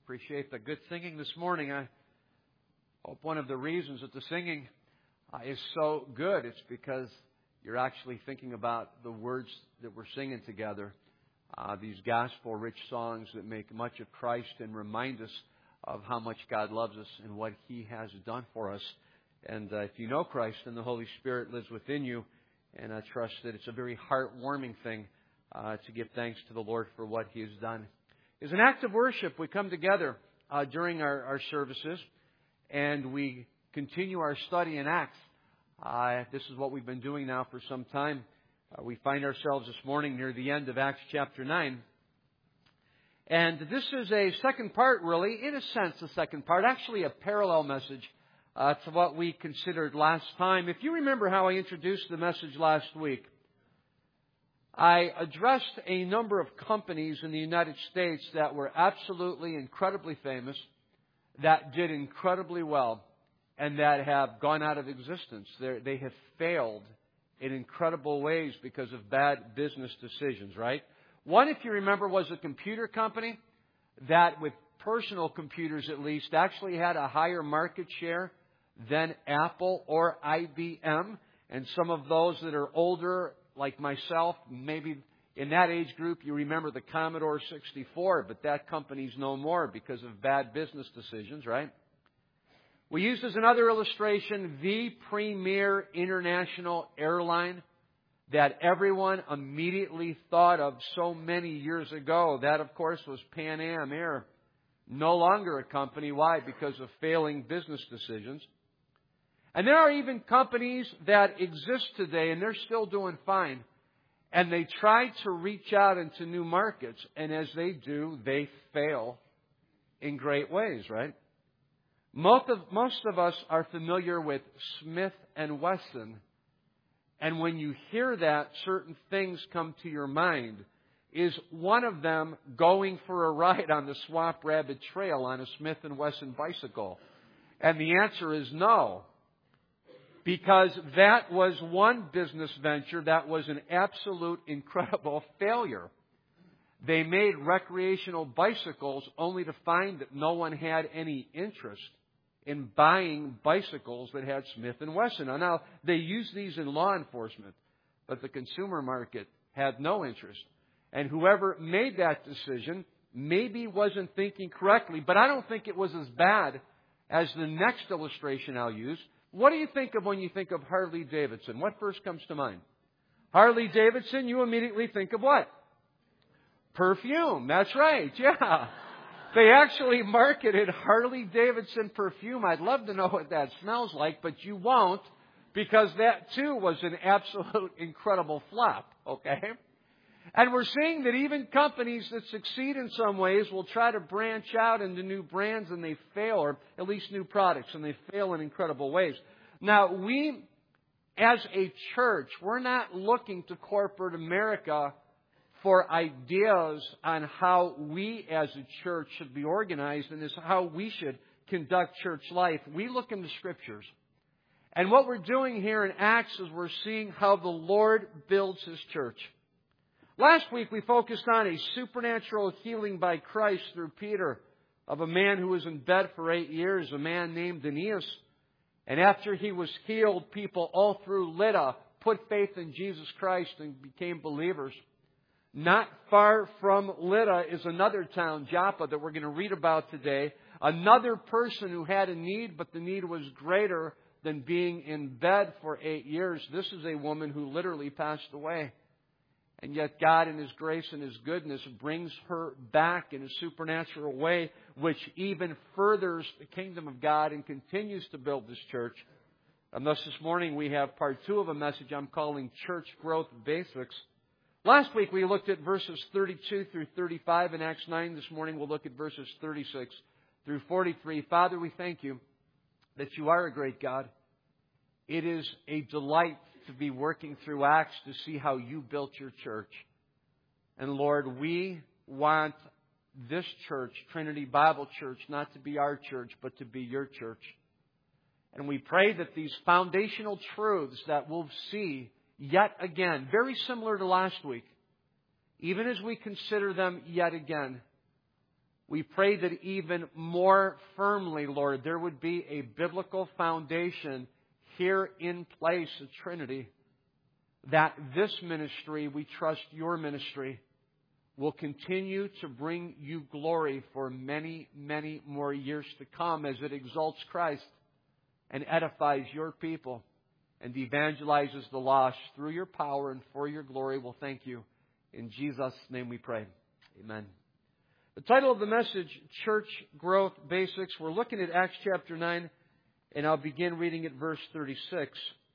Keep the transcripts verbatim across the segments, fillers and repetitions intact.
Appreciate the good singing this morning. I hope one of the reasons that the singing uh, is so good, it's because you're actually thinking about the words that we're singing together. Uh, these gospel-rich songs that make much of Christ and remind us of how much God loves us and what He has done for us. And uh, if you know Christ, then the Holy Spirit lives within you. And I trust that it's a very heartwarming thing uh, to give thanks to the Lord for what He has done. As an act of worship, we come together uh, during our, our services and we continue our study in Acts. Uh, this is what we've been doing now for some time. Uh, we find ourselves this morning near the end of Acts chapter nine. And this is a second part, really, in a sense, a second part, actually a parallel message uh, to what we considered last time. If you remember how I introduced the message last week, I addressed a number of companies in the United States that were absolutely incredibly famous, that did incredibly well, and that have gone out of existence. They're, they have failed in incredible ways because of bad business decisions, right? One, if you remember, was a computer company that, with personal computers at least, actually had a higher market share than Apple or I B M. And some of those that are older, like myself, maybe in that age group, you remember the Commodore sixty-four, but that company's no more because of bad business decisions, right? We used as another illustration the premier international airline that everyone immediately thought of so many years ago. That, of course, was Pan Am Air. No longer a company. Why? Because of failing business decisions. And there are even companies that exist today, and they're still doing fine. And they try to reach out into new markets. And as they do, they fail in great ways, right? Most of, most of us are familiar with Smith and Wesson. And when you hear that, certain things come to your mind. Is one of them going for a ride on the Swamp Rabbit Trail on a Smith and Wesson bicycle? And the answer is no. Because that was one business venture that was an absolute incredible failure. They made recreational bicycles only to find that no one had any interest in buying bicycles that had Smith and Wesson. Now, they used these in law enforcement, but the consumer market had no interest. And whoever made that decision maybe wasn't thinking correctly, but I don't think it was as bad as the next illustration I'll use. What do you think of when you think of Harley Davidson? What first comes to mind? Harley Davidson, you immediately think of what? Perfume. That's right. Yeah. They actually marketed Harley Davidson perfume. I'd love to know what that smells like, but you won't, because that too was an absolute incredible flop. Okay? And we're seeing that even companies that succeed in some ways will try to branch out into new brands and they fail, or at least new products, and they fail in incredible ways. Now, we, as a church, we're not looking to corporate America for ideas on how we as a church should be organized and is how we should conduct church life. We look in the Scriptures. And what we're doing here in Acts is we're seeing how the Lord builds His church. Last week we focused on a supernatural healing by Christ through Peter of a man who was in bed for eight years, a man named Aeneas. And after he was healed, people all through Lydda put faith in Jesus Christ and became believers. Not far from Lydda is another town, Joppa, that we're going to read about today. Another person who had a need, but the need was greater than being in bed for eight years. This is a woman who literally passed away. And yet God in His grace and His goodness brings her back in a supernatural way, which even furthers the kingdom of God and continues to build this church. And thus this morning we have part two of a message I'm calling Church Growth Basics. Last week we looked at verses thirty-two through thirty-five in Acts nine. This morning we'll look at verses thirty-six through forty-three. Father, we thank You that You are a great God. It is a delight to be working through Acts to see how You built Your church. And Lord, we want this church, Trinity Bible Church, not to be our church, but to be Your church. And we pray that these foundational truths that we'll see yet again, very similar to last week, even as we consider them yet again, We pray that even more firmly, Lord, there would be a biblical foundation here in place at Trinity, that this ministry, we trust your ministry, will continue to bring you glory for many, many more years to come as it exalts Christ and edifies your people and evangelizes the lost through your power and for your glory. We'll thank you. In Jesus' name we pray. Amen. The title of the message, Church Growth Basics. We're looking at Acts chapter nine, and I'll begin reading at verse thirty-six.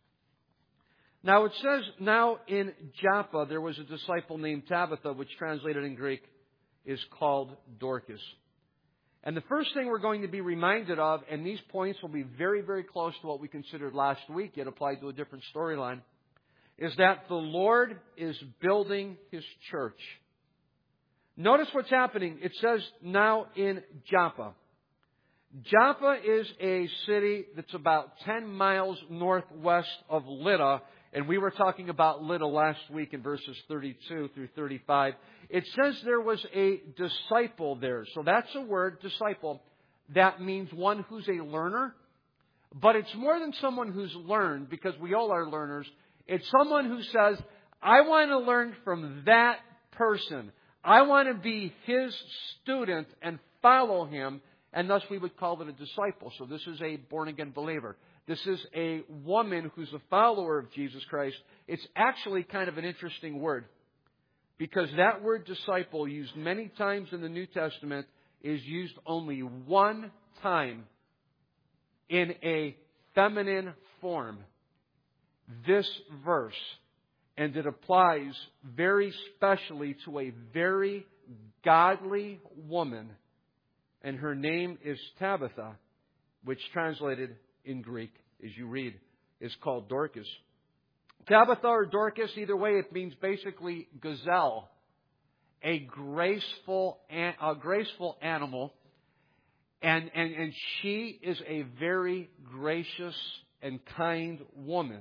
Now it says, now in Joppa there was a disciple named Tabitha, which translated in Greek is called Dorcas. And the first thing we're going to be reminded of, and these points will be very, very close to what we considered last week, yet applied to a different storyline, is that the Lord is building His church. Notice what's happening. It says now in Joppa. Joppa is a city that's about ten miles northwest of Lydda. And we were talking about Lydda last week in verses thirty-two through thirty-five. It says there was a disciple there. So that's a word, disciple. That means one who's a learner. But it's more than someone who's learned, because we all are learners. It's someone who says, I want to learn from that person. I want to be his student and follow him. And thus we would call it a disciple. So this is a born-again believer. This is a woman who's a follower of Jesus Christ. It's actually kind of an interesting word, because that word disciple, used many times in the New Testament, is used only one time in a feminine form. This verse. And it applies very specially to a very godly woman. And her name is Tabitha, which translated in Greek, as you read, is called Dorcas. Tabitha or Dorcas, either way, it means basically gazelle, a graceful, a graceful animal, and, and, and she is a very gracious and kind woman,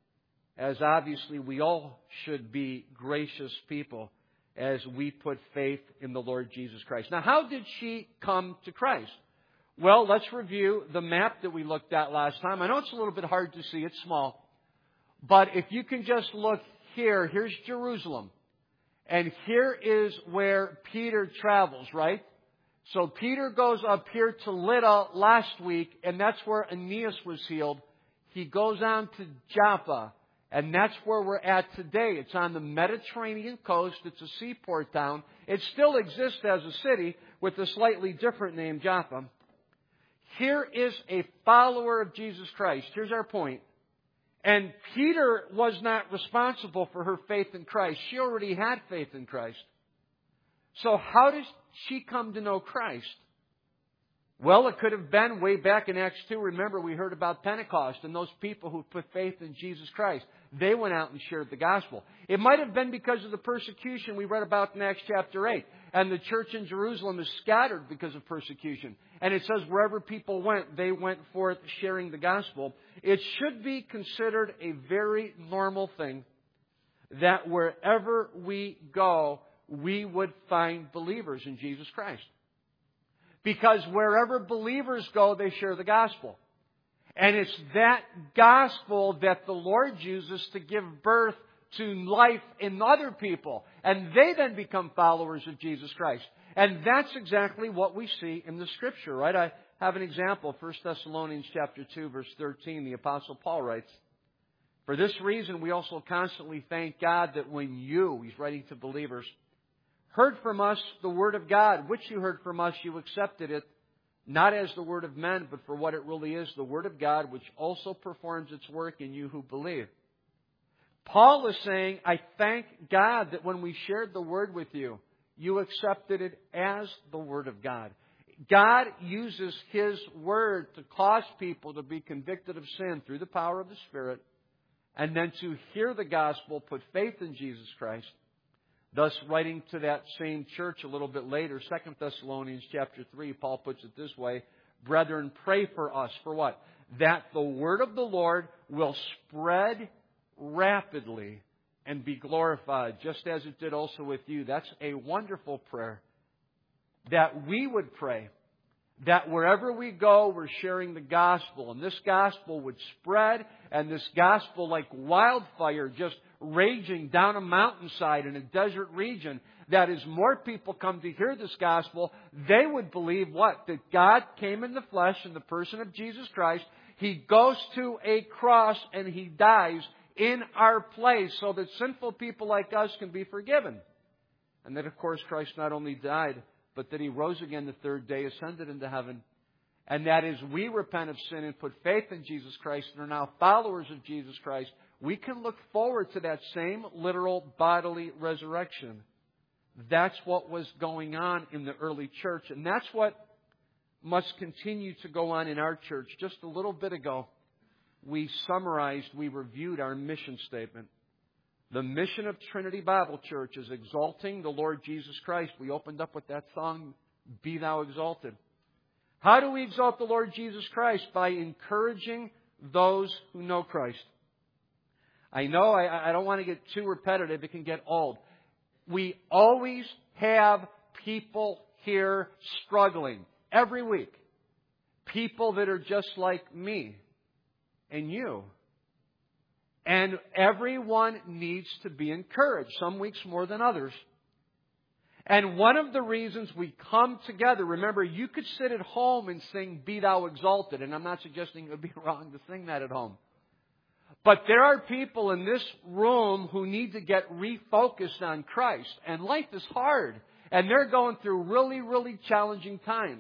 as obviously we all should be gracious people as we put faith in the Lord Jesus Christ. Now, how did she come to Christ? Well, let's review the map that we looked at last time. I know it's a little bit hard to see. It's small. But if you can just look here, here's Jerusalem. And here is where Peter travels, right? So Peter goes up here to Lydda last week, and that's where Aeneas was healed. He goes on to Joppa, and that's where we're at today. It's on the Mediterranean coast. It's a seaport town. It still exists as a city with a slightly different name, Joppa. Here is a follower of Jesus Christ. Here's our point. And Peter was not responsible for her faith in Christ. She already had faith in Christ. So how does she come to know Christ? Well, it could have been way back in Acts two. Remember, we heard about Pentecost and those people who put faith in Jesus Christ. They went out and shared the gospel. It might have been because of the persecution we read about in Acts chapter eight. And the church in Jerusalem is scattered because of persecution. And it says wherever people went, they went forth sharing the gospel. It should be considered a very normal thing that wherever we go, we would find believers in Jesus Christ. Because wherever believers go, they share the gospel. And it's that gospel that the Lord uses to give birth to life in other people. And they then become followers of Jesus Christ. And that's exactly what we see in the Scripture, right? I have an example. First Thessalonians chapter two, verse thirteen, the Apostle Paul writes, for this reason we also constantly thank God that when you, he's writing to believers, heard from us the word of God, which you heard from us, you accepted it, not as the word of men, but for what it really is, the word of God, which also performs its work in you who believe. Paul is saying, I thank God that when we shared the word with you, you accepted it as the word of God. God uses His word to cause people to be convicted of sin through the power of the Spirit, and then to hear the gospel, put faith in Jesus Christ. Thus, writing to that same church a little bit later, Second Thessalonians chapter three, Paul puts it this way, brethren, pray for us. For what? That the word of the Lord will spread rapidly and be glorified, just as it did also with you. That's a wonderful prayer. that we would pray that wherever we go, we're sharing the gospel. And this gospel would spread, and this gospel, like wildfire, just raging down a mountainside in a desert region, that as more people come to hear this gospel, they would believe what? That God came in the flesh in the person of Jesus Christ. He goes to a cross and He dies in our place so that sinful people like us can be forgiven. And that, of course, Christ not only died, but that He rose again the third day, ascended into heaven. And that as we repent of sin and put faith in Jesus Christ and are now followers of Jesus Christ, we can look forward to that same literal bodily resurrection. That's what was going on in the early church. And that's what must continue to go on in our church. Just a little bit ago, we summarized, we reviewed our mission statement. The mission of Trinity Bible Church is exalting the Lord Jesus Christ. We opened up with that song, Be Thou Exalted. How do we exalt the Lord Jesus Christ? By encouraging those who know Christ. I know I, I don't want to get too repetitive. It can get old. We always have people here struggling every week. People that are just like me and you. And everyone needs to be encouraged, some weeks more than others. And one of the reasons we come together, remember, you could sit at home and sing Be Thou Exalted, and I'm not suggesting it would be wrong to sing that at home. But there are people in this room who need to get refocused on Christ. And life is hard. And they're going through really, really challenging times.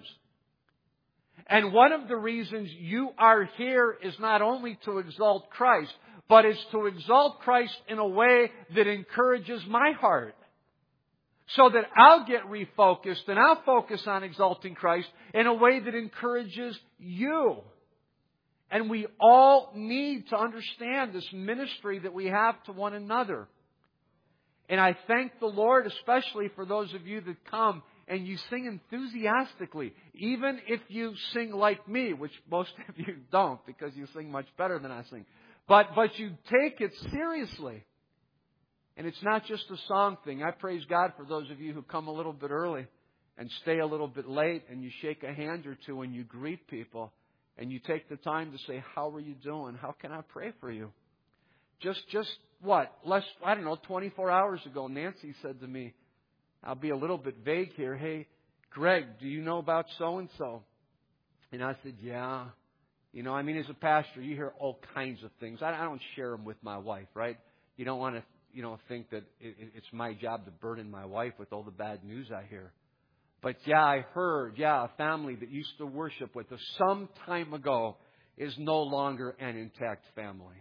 And one of the reasons you are here is not only to exalt Christ, but is to exalt Christ in a way that encourages my heart. So that I'll get refocused and I'll focus on exalting Christ in a way that encourages you. And we all need to understand this ministry that we have to one another. And I thank the Lord, especially for those of you that come and you sing enthusiastically. Even if you sing like me, which most of you don't because you sing much better than I sing. But, but you take it seriously. And it's not just a song thing. I praise God for those of you who come a little bit early and stay a little bit late and you shake a hand or two and you greet people. And you take the time to say, how are you doing? How can I pray for you? Just, just what? Less, I don't know, twenty-four hours ago, Nancy said to me, I'll be a little bit vague here. Hey, Greg, do you know about so-and-so? And I said, yeah. You know, I mean, as a pastor, you hear all kinds of things. I, I don't share them with my wife, right? You don't want to, you know, think that it, it's my job to burden my wife with all the bad news I hear. But yeah, I heard, yeah, a family that used to worship with us some time ago is no longer an intact family.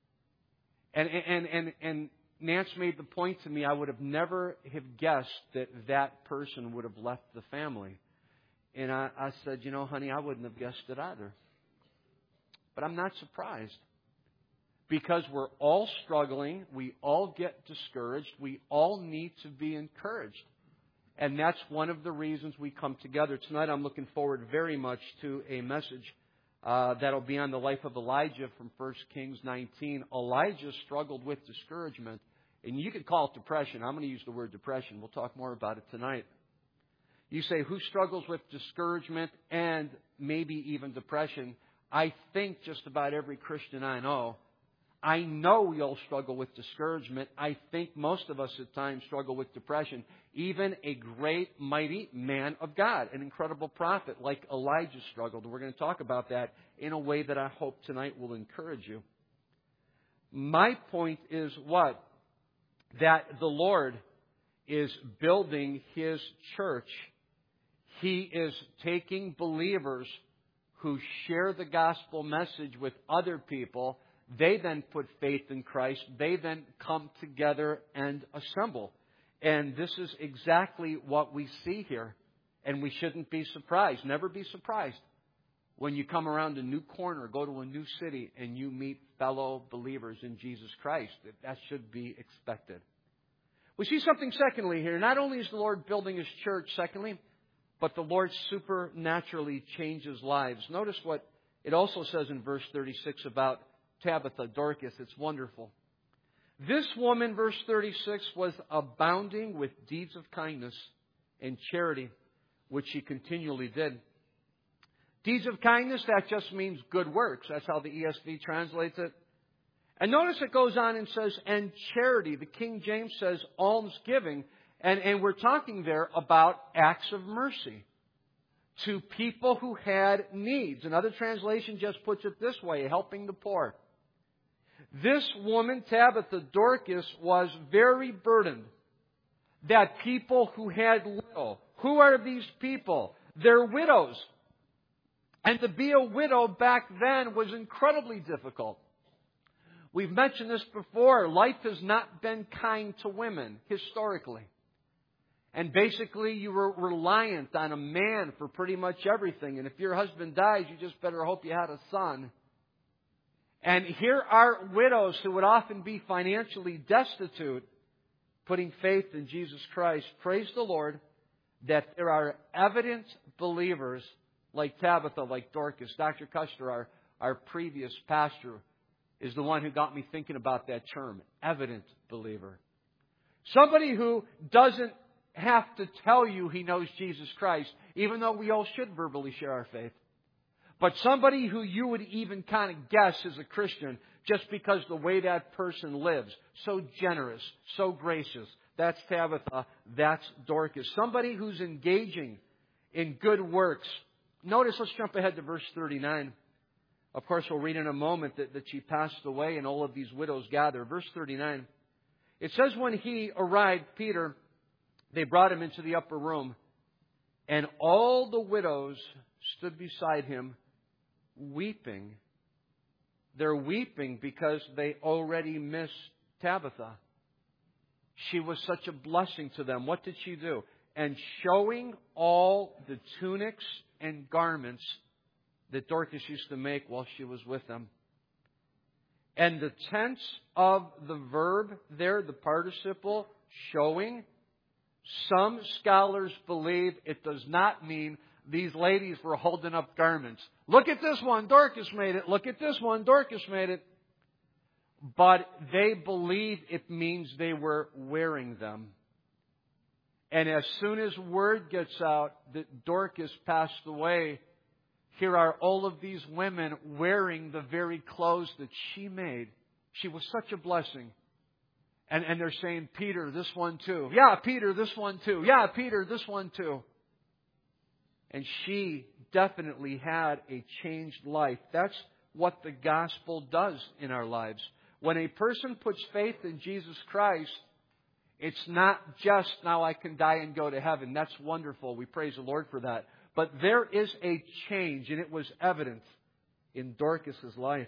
And and and and Nance made the point to me, I would have never have guessed that that person would have left the family. And I, I said, you know, honey, I wouldn't have guessed it either. But I'm not surprised. Because we're all struggling, we all get discouraged, we all need to be encouraged. And that's one of the reasons we come together. Tonight I'm looking forward very much to a message uh, that'll be on the life of Elijah from First Kings nineteen. Elijah struggled with discouragement. And you could call it depression. I'm going to use the word depression. We'll talk more about it tonight. You say, who struggles with discouragement and maybe even depression? I think just about every Christian I know. I know we all struggle with discouragement. I think most of us at times struggle with depression. Even a great, mighty man of God, an incredible prophet like Elijah struggled. We're going to talk about that in a way that I hope tonight will encourage you. My point is what? That the Lord is building His church. He is taking believers who share the gospel message with other people. They then put faith in Christ. They then come together and assemble. And this is exactly what we see here. And we shouldn't be surprised. Never be surprised when you come around a new corner, go to a new city, and you meet fellow believers in Jesus Christ. That should be expected. We see something secondly here. Not only is the Lord building His church, secondly, but the Lord supernaturally changes lives. Notice what it also says in verse thirty-six about Tabitha, Dorcas. It's wonderful. This woman, verse thirty-six, was abounding with deeds of kindness and charity, which she continually did. Deeds of kindness, that just means good works. That's how the E S V translates it. And notice it goes on and says, and charity. The King James says almsgiving. And, and we're talking there about acts of mercy to people who had needs. Another translation just puts it this way, helping the poor. This woman, Tabitha Dorcas, was very burdened that people who had little. Who are these people? They're widows. And to be a widow back then was incredibly difficult. We've mentioned this before. Life has not been kind to women historically. And basically you were reliant on a man for pretty much everything. And if your husband dies, you just better hope you had a son. And here are widows who would often be financially destitute, putting faith in Jesus Christ. Praise the Lord that there are evident believers like Tabitha, like Dorcas. Doctor Custer, our, our previous pastor, is the one who got me thinking about that term, evident believer. Somebody who doesn't have to tell you he knows Jesus Christ, even though we all should verbally share our faith. But somebody who you would even kind of guess is a Christian just because the way that person lives. So generous, so gracious. That's Tabitha. That's Dorcas. Somebody who's engaging in good works. Notice, let's jump ahead to verse thirty-nine. Of course, we'll read in a moment that, that she passed away and all of these widows gather. Verse thirty-nine. It says, when he arrived, Peter, they brought him into the upper room, and all the widows stood beside him, weeping. They're weeping because they already missed Tabitha. She was such a blessing to them. What did she do? And showing all the tunics and garments that Dorcas used to make while she was with them. And the tense of the verb there, the participle, showing, some scholars believe it does not mean these ladies were holding up garments. Look at this one, Dorcas made it. Look at this one, Dorcas made it. But they believe it means they were wearing them. And as soon as word gets out that Dorcas passed away, here are all of these women wearing the very clothes that she made. She was such a blessing. And, and they're saying, Peter, this one too. Yeah, Peter, this one too. Yeah, Peter, this one too. And she definitely had a changed life. That's what the gospel does in our lives. When a person puts faith in Jesus Christ, it's not just now I can die and go to heaven. That's wonderful. We praise the Lord for that. But there is a change, and it was evident in Dorcas' life.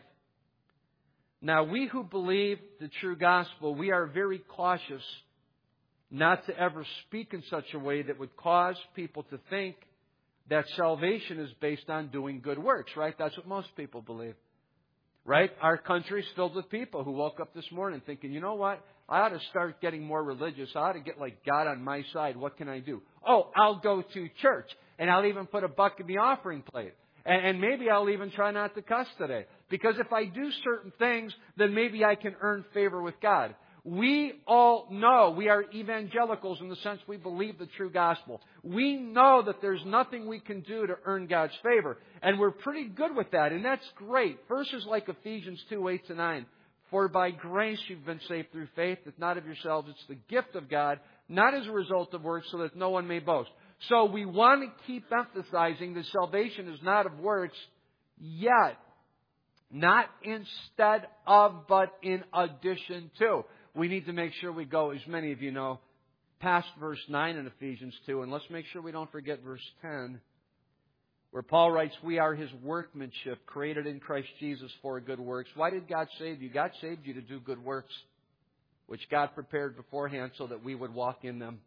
Now, we who believe the true gospel, we are very cautious not to ever speak in such a way that would cause people to think that salvation is based on doing good works, right? That's what most people believe, right? Our country's filled with people who woke up this morning thinking, you know what? I ought to start getting more religious. I ought to get like God on my side. What can I do? Oh, I'll go to church, and I'll even put a buck in the offering plate. And, and maybe I'll even try not to cuss today. Because if I do certain things, then maybe I can earn favor with God. We all know we are evangelicals in the sense we believe the true gospel. We know that there's nothing we can do to earn God's favor. And we're pretty good with that, and that's great. Verses like Ephesians two, eight to nine. For by grace you've been saved through faith, that not of yourselves, it's the gift of God, not as a result of works, so that no one may boast. So we want to keep emphasizing that salvation is not of works, yet. Not instead of, but in addition to. We need to make sure we go, as many of you know, past verse nine in Ephesians two. And let's make sure we don't forget verse ten, where Paul writes, we are His workmanship, created in Christ Jesus for good works. Why did God save you? God saved you to do good works, which God prepared beforehand so that we would walk in them.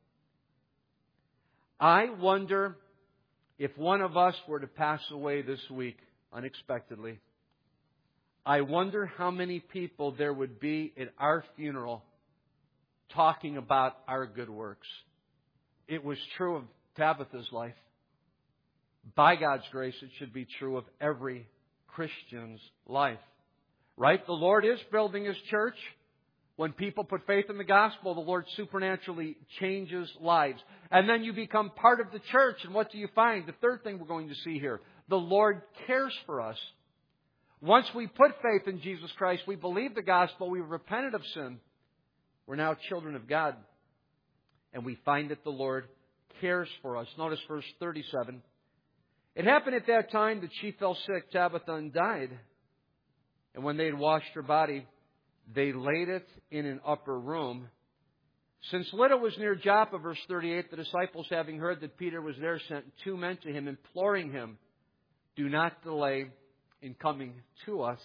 I wonder if one of us were to pass away this week unexpectedly. I wonder how many people there would be at our funeral talking about our good works. It was true of Tabitha's life. By God's grace, it should be true of every Christian's life. Right? The Lord is building His church. When people put faith in the gospel, the Lord supernaturally changes lives. And then you become part of the church. And what do you find? The third thing we're going to see here. The Lord cares for us. Once we put faith in Jesus Christ, we believe the gospel, we repented of sin. We're now children of God. And we find that the Lord cares for us. Notice verse thirty-seven. It happened at that time that she fell sick, Tabitha, and died. And when they had washed her body, they laid it in an upper room. Since Lydda was near Joppa, verse thirty-eight, the disciples, having heard that Peter was there, sent two men to him, imploring him, do not delay in coming to us.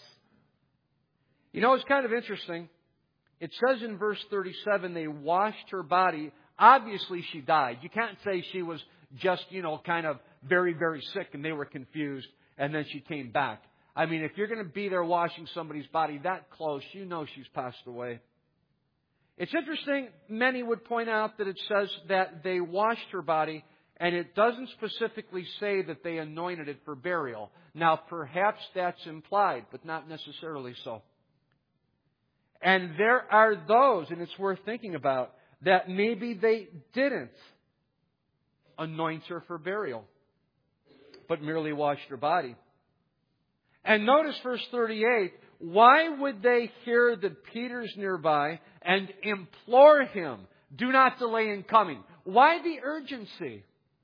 You know, it's kind of interesting. It says in verse thirty-seven, they washed her body. Obviously, she died. You can't say she was just, you know, kind of very, very sick and they were confused and then she came back. I mean, if you're going to be there washing somebody's body that close, you know she's passed away. It's interesting, many would point out that it says that they washed her body, and it doesn't specifically say that they anointed it for burial. Now, perhaps that's implied, but not necessarily so. And there are those, and it's worth thinking about, that maybe they didn't anoint her for burial, but merely washed her body. And notice verse thirty-eight, why would they hear that Peter's nearby and implore him, do not delay in coming? Why the urgency?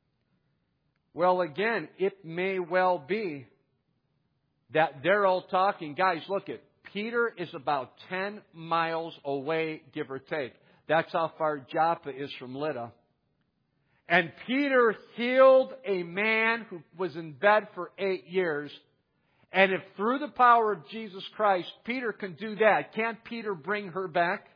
Well, again, it may well be that they're all talking. Guys, look it. Peter is about ten miles away, give or take. That's how far Joppa is from Lydda. And Peter healed a man who was in bed for eight years. And if through the power of Jesus Christ, Peter can do that, can't Peter bring her back?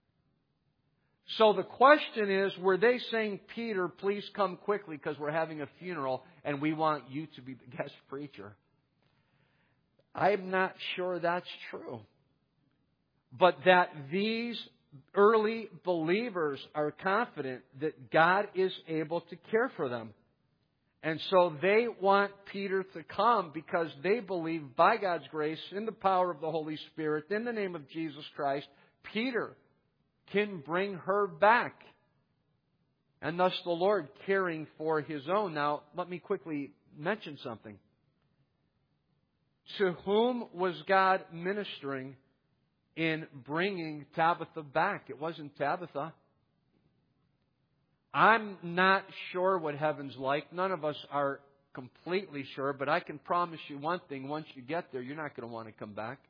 So the question is, were they saying, Peter, please come quickly because we're having a funeral and we want you to be the guest preacher? I'm not sure that's true. But that these early believers are confident that God is able to care for them. And so they want Peter to come because they believe by God's grace, in the power of the Holy Spirit, in the name of Jesus Christ, Peter can bring her back. And thus the Lord caring for His own. Now, let me quickly mention something. To whom was God ministering in bringing Tabitha back? It wasn't Tabitha. I'm not sure what heaven's like. None of us are completely sure, but I can promise you one thing. Once you get there, you're not going to want to come back.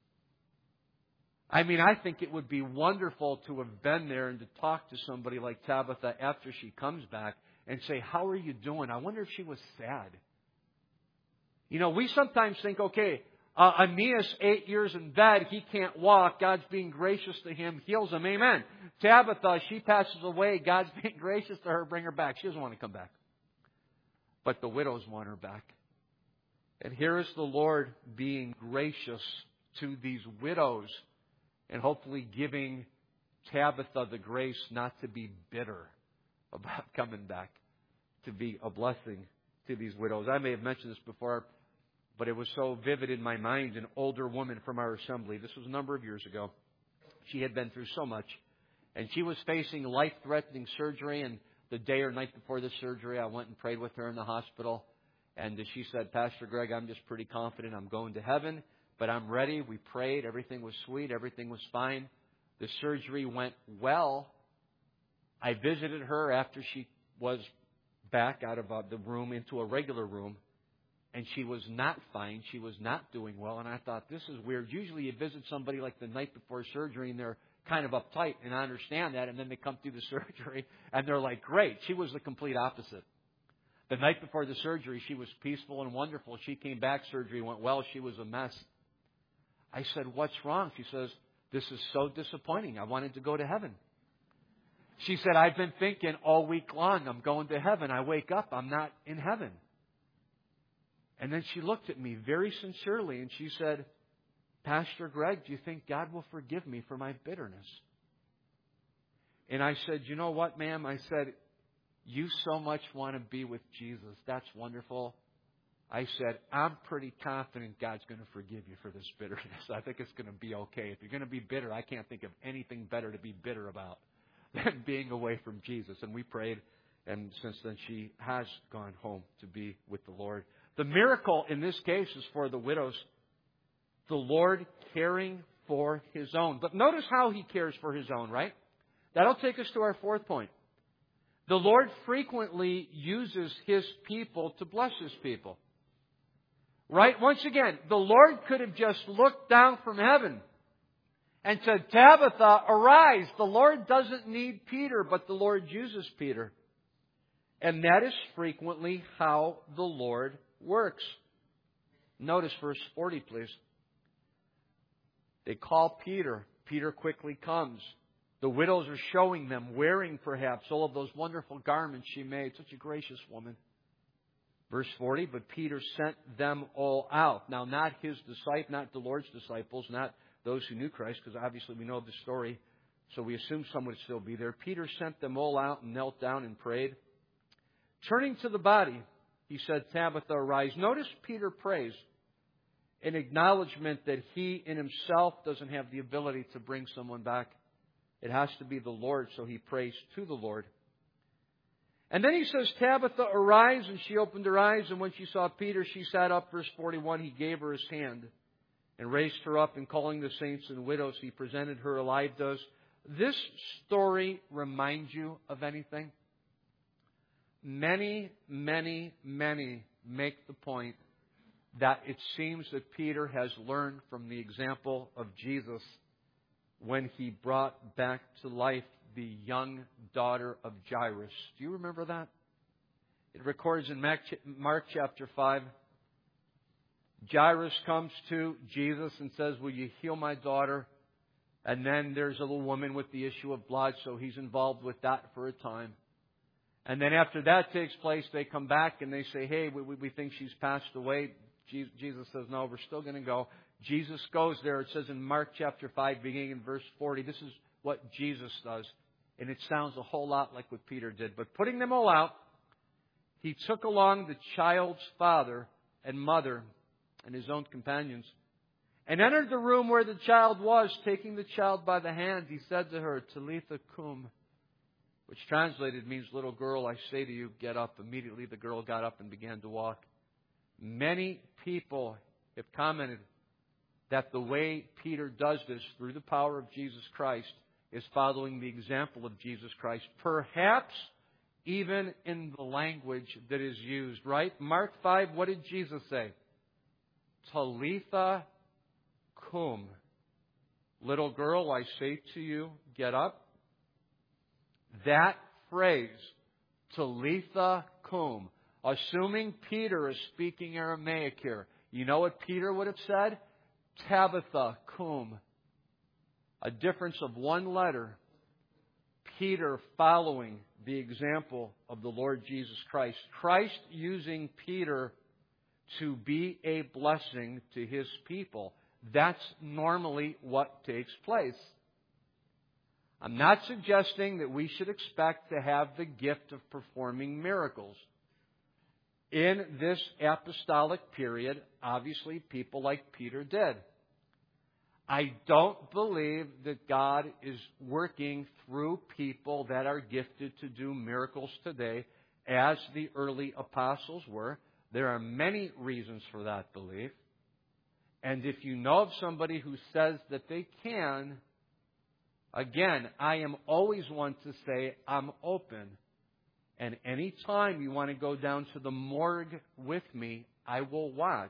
I mean, I think it would be wonderful to have been there and to talk to somebody like Tabitha after she comes back and say, how are you doing? I wonder if she was sad. You know, we sometimes think, okay, Uh, Aeneas, eight years in bed, he can't walk. God's being gracious to him, heals him. Amen. Tabitha, she passes away. God's being gracious to her, bring her back. She doesn't want to come back. But the widows want her back. And here is the Lord being gracious to these widows and hopefully giving Tabitha the grace not to be bitter about coming back, to be a blessing to these widows. I may have mentioned this before, but it was so vivid in my mind. An older woman from our assembly. This was a number of years ago. She had been through so much. And she was facing life-threatening surgery. And the day or night before the surgery, I went and prayed with her in the hospital. And she said, Pastor Greg, I'm just pretty confident I'm going to heaven. But I'm ready. We prayed. Everything was sweet. Everything was fine. The surgery went well. I visited her after she was back out of uh, the room into a regular room. And she was not fine. She was not doing well. And I thought, this is weird. Usually you visit somebody like the night before surgery and they're kind of uptight. And I understand that. And then they come through the surgery and they're like, great. She was the complete opposite. The night before the surgery, she was peaceful and wonderful. She came back. Surgery went well. She was a mess. I said, what's wrong? She says, this is so disappointing. I wanted to go to heaven. She said, I've been thinking all week long, I'm going to heaven. I wake up, I'm not in heaven. And then she looked at me very sincerely and she said, Pastor Greg, do you think God will forgive me for my bitterness? And I said, you know what, ma'am? I said, you so much want to be with Jesus. That's wonderful. I said, I'm pretty confident God's going to forgive you for this bitterness. I think it's going to be okay. If you're going to be bitter, I can't think of anything better to be bitter about than being away from Jesus. And we prayed, and since then she has gone home to be with the Lord. The miracle in this case is for the widows. The Lord caring for His own. But notice how He cares for His own, right? That'll take us to our fourth point. The Lord frequently uses His people to bless His people. Right? Once again, the Lord could have just looked down from heaven and said, Tabitha, arise. The Lord doesn't need Peter, but the Lord uses Peter. And that is frequently how the Lord works. Notice verse forty, please. They call Peter. Peter quickly comes. The widows are showing them, wearing perhaps all of those wonderful garments she made. Such a gracious woman. Verse forty, but Peter sent them all out. Now, not his disciples, not the Lord's disciples, not those who knew Christ, because obviously we know the story, so we assume some would still be there. Peter sent them all out and knelt down and prayed. Turning to the body, he said, Tabitha, arise. Notice Peter prays in acknowledgement that he in himself doesn't have the ability to bring someone back. It has to be the Lord, so he prays to the Lord. And then he says, Tabitha, arise. And she opened her eyes, and when she saw Peter, she sat up. Verse forty-one, he gave her his hand and raised her up, and calling the saints and widows, he presented her alive. Does this story remind you of anything? Many, many, many make the point that it seems that Peter has learned from the example of Jesus when he brought back to life the young daughter of Jairus. Do you remember that? It records in Mark chapter five. Jairus comes to Jesus and says, will you heal my daughter? And then there's a little woman with the issue of blood, so he's involved with that for a time. And then after that takes place, they come back and they say, hey, we, we think she's passed away. Jesus says, no, we're still going to go. Jesus goes there. It says in Mark chapter five, beginning in verse forty, this is what Jesus does. And it sounds a whole lot like what Peter did. But putting them all out, he took along the child's father and mother and his own companions and entered the room where the child was. Taking the child by the hand, he said to her, Talitha cum, which translated means, little girl, I say to you, get up. Immediately the girl got up and began to walk. Many people have commented that the way Peter does this through the power of Jesus Christ is following the example of Jesus Christ, perhaps even in the language that is used, right? Mark five, what did Jesus say? Talitha cum. Little girl, I say to you, get up. That phrase, Talitha cum, assuming Peter is speaking Aramaic here, you know what Peter would have said? Tabitha cum. A difference of one letter. Peter following the example of the Lord Jesus Christ. Christ using Peter to be a blessing to His people. That's normally what takes place. I'm not suggesting that we should expect to have the gift of performing miracles. In this apostolic period, obviously people like Peter did. I don't believe that God is working through people that are gifted to do miracles today as the early apostles were. There are many reasons for that belief. And if you know of somebody who says that they can, again, I am always one to say I'm open. And any time you want to go down to the morgue with me, I will watch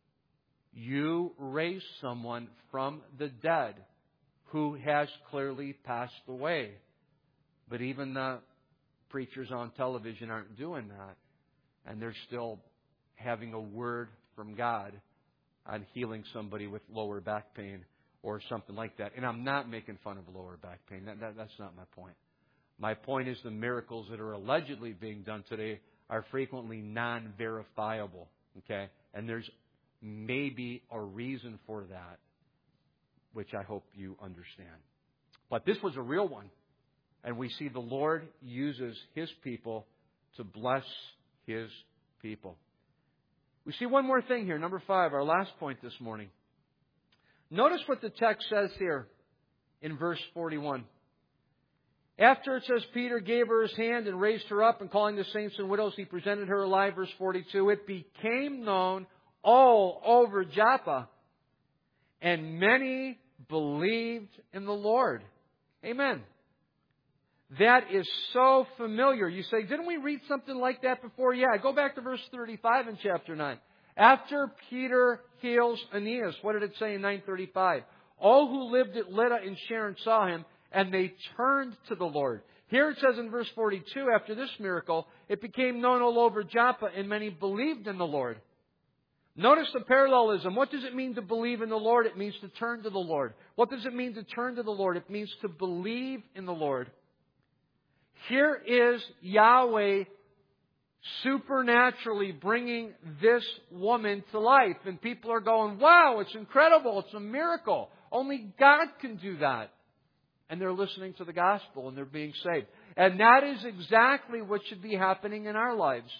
you raise someone from the dead who has clearly passed away. But even the preachers on television aren't doing that. And they're still having a word from God on healing somebody with lower back pain or something like that. And I'm not making fun of lower back pain. That, that, that's not my point. My point is the miracles that are allegedly being done today are frequently non-verifiable. Okay? And there's maybe a reason for that, which I hope you understand. But this was a real one. And we see the Lord uses His people to bless His people. We see one more thing here, number five, our last point this morning. Notice what the text says here in verse forty-one. After it says Peter gave her his hand and raised her up, and calling the saints and widows, he presented her alive. Verse forty-two, it became known all over Joppa, and many believed in the Lord. Amen. That is so familiar. You say, didn't we read something like that before? Yeah, go back to verse thirty-five in chapter nine. After Peter heals Aeneas, what did it say in nine thirty-five? All who lived at Lydda and Sharon saw him, and they turned to the Lord. Here it says in verse forty-two, after this miracle, it became known all over Joppa, and many believed in the Lord. Notice the parallelism. What does it mean to believe in the Lord? It means to turn to the Lord. What does it mean to turn to the Lord? It means to believe in the Lord. Here is Yahweh supernaturally bringing this woman to life. And people are going, wow, it's incredible. It's a miracle. Only God can do that. And they're listening to the gospel and they're being saved. And that is exactly what should be happening in our lives.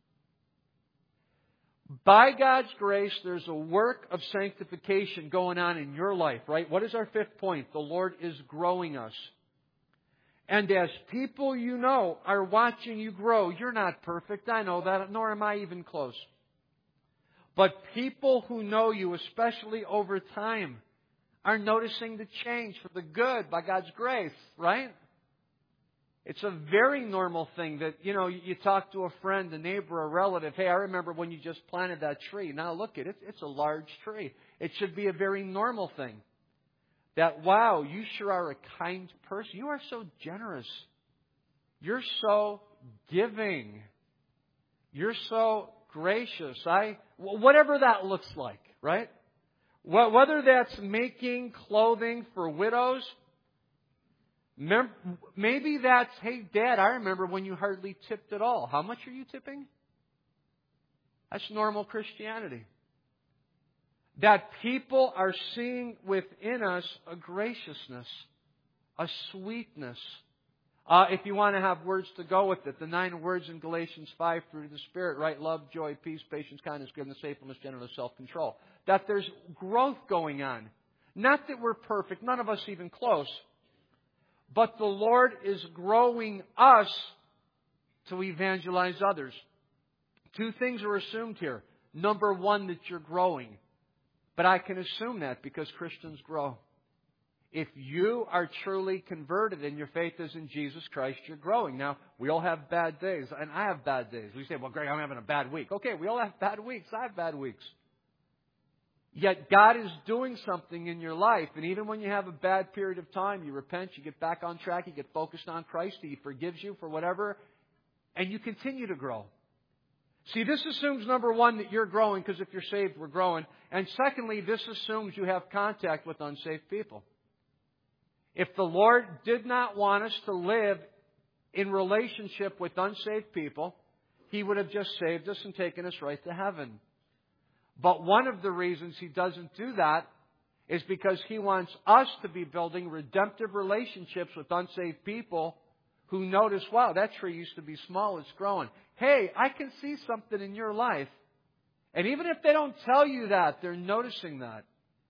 By God's grace, there's a work of sanctification going on in your life, right? What is our fifth point? The Lord is growing us. And as people you know are watching you grow, you're not perfect, I know that, nor am I even close. But people who know you, especially over time, are noticing the change for the good by God's grace, right? It's a very normal thing that, you know, you talk to a friend, a neighbor, a relative. Hey, I remember when you just planted that tree. Now look at it. It's a large tree. It should be a very normal thing. That, wow, you sure are a kind person. You are so generous. You're so giving. You're so gracious. I, whatever that looks like, right? Whether that's making clothing for widows, maybe that's, hey, Dad, I remember when you hardly tipped at all. How much are you tipping? That's normal Christianity. That people are seeing within us a graciousness, a sweetness. Uh, if you want to have words to go with it, the nine words in Galatians five through the Spirit, right? Love, joy, peace, patience, kindness, goodness, faithfulness, gentleness, self-control. That there's growth going on. Not that we're perfect, none of us even close. But the Lord is growing us to evangelize others. Two things are assumed here. Number one, that you're growing. But I can assume that because Christians grow. If you are truly converted and your faith is in Jesus Christ, you're growing. Now, we all have bad days, and I have bad days. We say, well, Greg, I'm having a bad week. Okay, we all have bad weeks. I have bad weeks. Yet God is doing something in your life. And even when you have a bad period of time, you repent, you get back on track, you get focused on Christ, He forgives you for whatever, and you continue to grow. See, this assumes, number one, that you're growing, because if you're saved, we're growing. And secondly, this assumes you have contact with unsaved people. If the Lord did not want us to live in relationship with unsaved people, He would have just saved us and taken us right to heaven. But one of the reasons He doesn't do that is because He wants us to be building redemptive relationships with unsaved people who notice, wow, that tree used to be small, it's growing. Hey, I can see something in your life. And even if they don't tell you that, they're noticing that.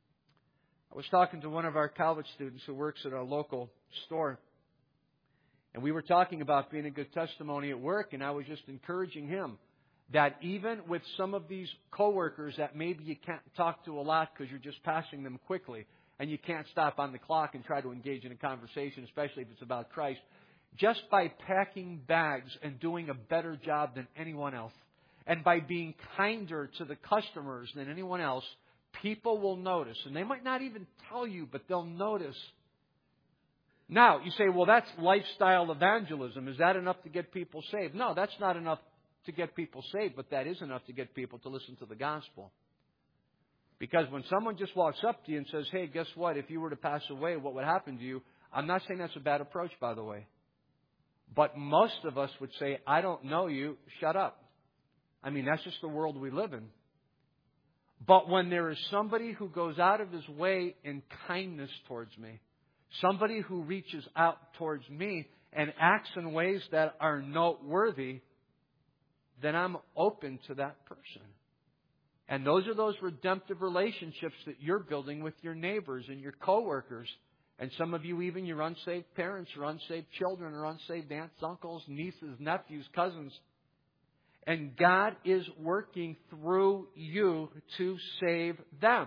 I was talking to one of our college students who works at a local store. And we were talking about being a good testimony at work, and I was just encouraging him that even with some of these coworkers that maybe you can't talk to a lot because you're just passing them quickly, and you can't stop on the clock and try to engage in a conversation, especially if it's about Christ, just by packing bags and doing a better job than anyone else, and by being kinder to the customers than anyone else, people will notice. And they might not even tell you, but they'll notice. Now, you say, well, that's lifestyle evangelism. Is that enough to get people saved? No, that's not enough to get people saved, but that is enough to get people to listen to the gospel. Because when someone just walks up to you and says, hey, guess what? If you were to pass away, what would happen to you? I'm not saying that's a bad approach, by the way. But most of us would say, I don't know you, shut up. I mean, that's just the world we live in. But when there is somebody who goes out of his way in kindness towards me, somebody who reaches out towards me and acts in ways that are noteworthy, then I'm open to that person. And those are those redemptive relationships that you're building with your neighbors and your coworkers. And some of you, even your unsaved parents or unsaved children or unsaved aunts, uncles, nieces, nephews, cousins. And God is working through you to save them.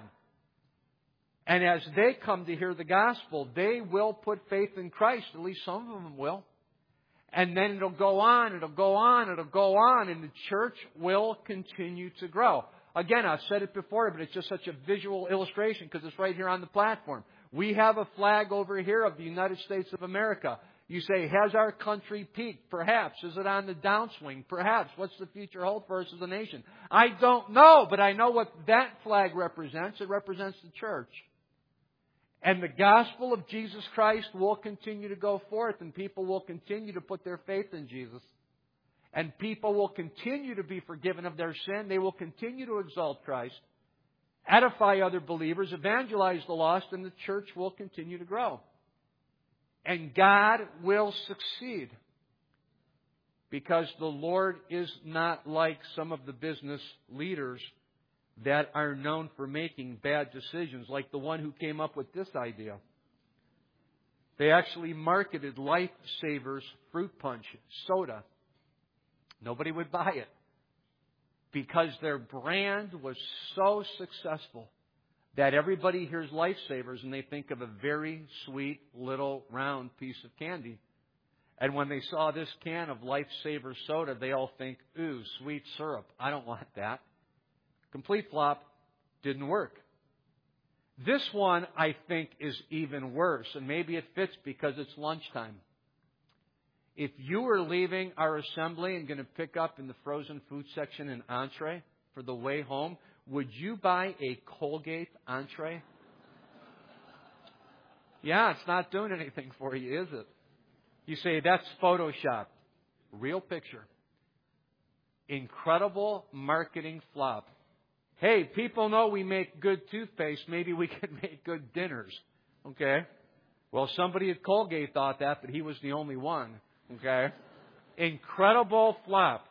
And as they come to hear the gospel, they will put faith in Christ. At least some of them will. And then it'll go on, it'll go on, it'll go on, and the church will continue to grow. Again, I've said it before, but it's just such a visual illustration because it's right here on the platform. We have a flag over here of the United States of America. You say, has our country peaked? Perhaps. Is it on the downswing? Perhaps. What's the future hold for us as a nation? I don't know, but I know what that flag represents. It represents the church. And the gospel of Jesus Christ will continue to go forth, and people will continue to put their faith in Jesus. And people will continue to be forgiven of their sin. They will continue to exalt Christ, edify other believers, evangelize the lost, and the church will continue to grow. And God will succeed. Because the Lord is not like some of the business leaders that are known for making bad decisions, like the one who came up with this idea. They actually marketed Lifesavers fruit punch soda. Nobody would buy it because their brand was so successful that everybody hears Lifesavers and they think of a very sweet little round piece of candy. And when they saw this can of Lifesaver soda, they all think, ooh, sweet syrup. I don't want that. Complete flop. Didn't work. This one, I think, is even worse. And maybe it fits because it's lunchtime. If you were leaving our assembly and going to pick up in the frozen food section an entree for the way home, would you buy a Colgate entree? Yeah, it's not doing anything for you, is it? You say, that's Photoshop. Real picture. Incredible marketing flop. Hey, people know we make good toothpaste. Maybe we could make good dinners. Okay? Well, somebody at Colgate thought that, but he was the only one. Okay? Incredible flop.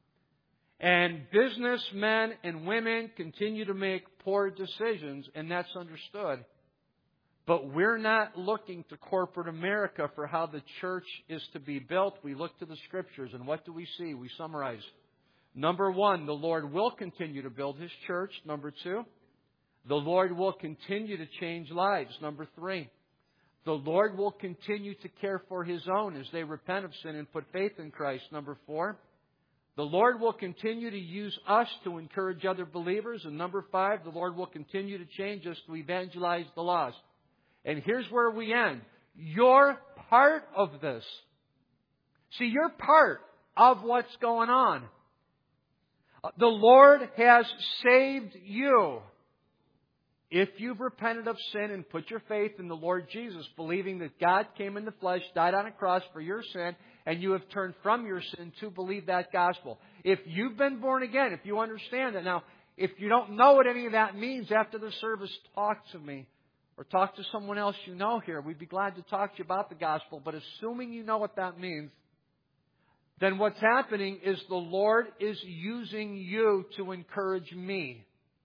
And businessmen and women continue to make poor decisions, and that's understood. But we're not looking to corporate America for how the church is to be built. We look to the Scriptures, and what do we see? We summarize. Number one, the Lord will continue to build His church. Number two, the Lord will continue to change lives. Number three, the Lord will continue to care for His own as they repent of sin and put faith in Christ. Number four, the Lord will continue to use us to encourage other believers. And number five, the Lord will continue to change us to evangelize the lost. And here's where we end. You're part of this. See, you're part of what's going on. The Lord has saved you. If you've repented of sin and put your faith in the Lord Jesus, believing that God came in the flesh, died on a cross for your sin, and you have turned from your sin to believe that gospel. If you've been born again, if you understand that. Now, if you don't know what any of that means, after the service, talk to me. Or talk to someone else you know here. We'd be glad to talk to you about the gospel. But assuming you know what that means, then what's happening is the Lord is using you to encourage me.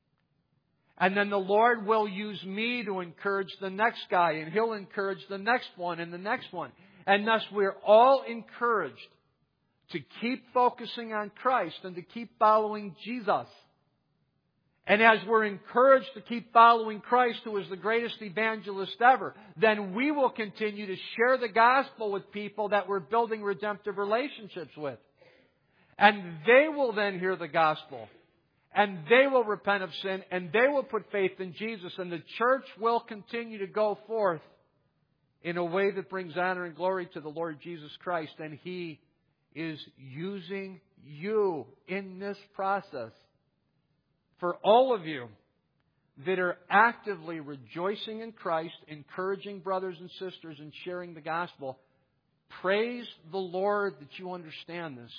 And then the Lord will use me to encourage the next guy. And He'll encourage the next one and the next one. And thus we're all encouraged to keep focusing on Christ and to keep following Jesus. And as we're encouraged to keep following Christ, who is the greatest evangelist ever, then we will continue to share the gospel with people that we're building redemptive relationships with. And they will then hear the gospel. And they will repent of sin. And they will put faith in Jesus. And the church will continue to go forth in a way that brings honor and glory to the Lord Jesus Christ. And He is using you in this process. For all of you that are actively rejoicing in Christ, encouraging brothers and sisters, and sharing the gospel, praise the Lord that you understand this.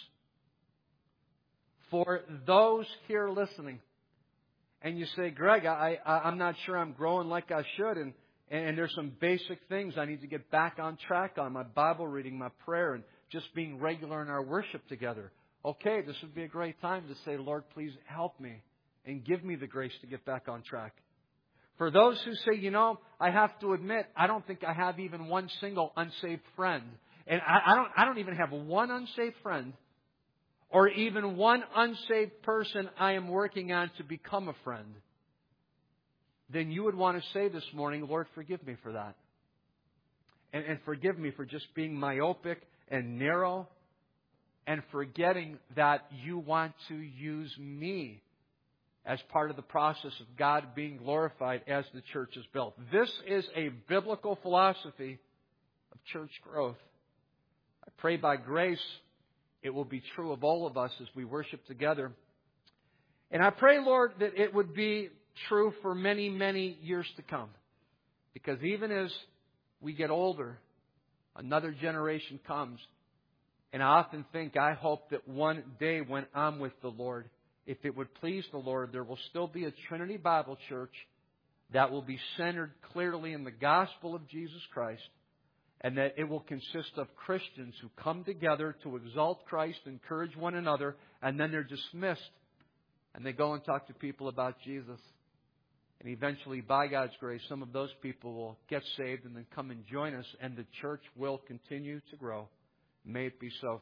For those here listening, and you say, Greg, I, I, I'm not sure I'm growing like I should, and, and there's some basic things I need to get back on track on, my Bible reading, my prayer, and just being regular in our worship together. Okay, this would be a great time to say, Lord, please help me and give me the grace to get back on track. For those who say, you know, I have to admit, I don't think I have even one single unsaved friend. And I, I don't I don't even have one unsaved friend or even one unsaved person I am working on to become a friend. Then you would want to say this morning, Lord, forgive me for that. And, and forgive me for just being myopic and narrow and forgetting that you want to use me as part of the process of God being glorified as the church is built. This is a biblical philosophy of church growth. I pray by grace it will be true of all of us as we worship together. And I pray, Lord, that it would be true for many, many years to come. Because even as we get older, another generation comes. And I often think, I hope that one day when I'm with the Lord, if it would please the Lord, there will still be a Trinity Bible Church that will be centered clearly in the gospel of Jesus Christ, and that it will consist of Christians who come together to exalt Christ, encourage one another, and then they're dismissed, and they go and talk to people about Jesus. And eventually, by God's grace, some of those people will get saved and then come and join us, and the church will continue to grow. May it be so.